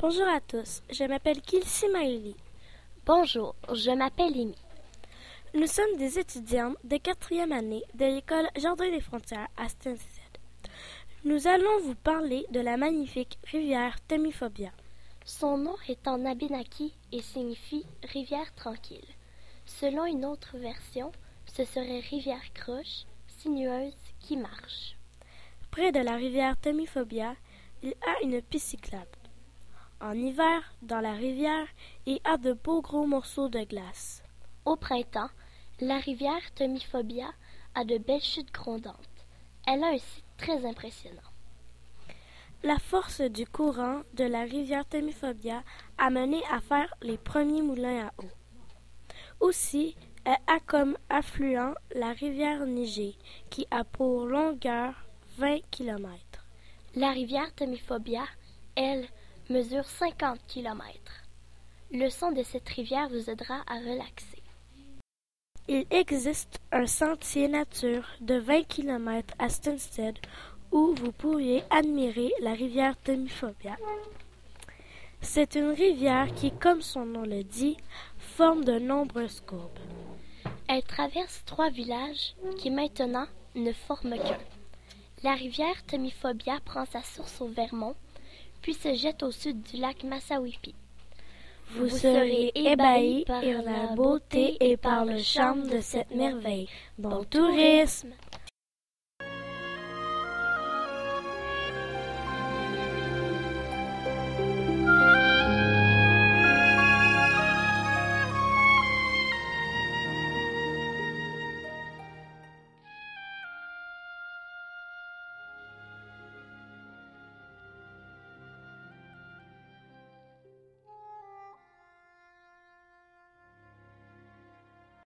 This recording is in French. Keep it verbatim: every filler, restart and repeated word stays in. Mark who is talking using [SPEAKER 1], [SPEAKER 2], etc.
[SPEAKER 1] Bonjour à tous, je m'appelle Kilsi Maëlie.
[SPEAKER 2] Bonjour, je m'appelle Amy.
[SPEAKER 1] Nous sommes des étudiantes de quatrième année de l'école Jardin des Frontières à Stansted. Nous allons vous parler de la magnifique rivière Temifobia.
[SPEAKER 2] Son nom est en Abénaquis et signifie « rivière tranquille ». Selon une autre version, ce serait rivière croche, sinueuse, qui marche.
[SPEAKER 1] Près de la rivière Temifobia, il y a une piste cyclable. En hiver, dans la rivière, il y a de beaux gros morceaux de glace.
[SPEAKER 2] Au printemps, la rivière Temifobia a de belles chutes grondantes. Elle a un site très impressionnant.
[SPEAKER 1] La force du courant de la rivière Temifobia a mené à faire les premiers moulins à eau. Aussi, elle a comme affluent la rivière Niger, qui a pour longueur vingt kilomètres.
[SPEAKER 2] La rivière Temifobia, elle, mesure cinquante kilomètres. Le son de cette rivière vous aidera à relaxer.
[SPEAKER 1] Il existe un sentier nature de vingt kilomètres à Stansted où vous pourriez admirer la rivière Temifobia. C'est une rivière qui, comme son nom le dit, forme de nombreuses courbes.
[SPEAKER 2] Elle traverse trois villages qui maintenant ne forment qu'un. La rivière Temifobia prend sa source au Vermont, puis se jette au sud du lac Massawippi.
[SPEAKER 1] Vous, Vous serez ébahis par la beauté et par le charme de cette merveille. Bon tourisme!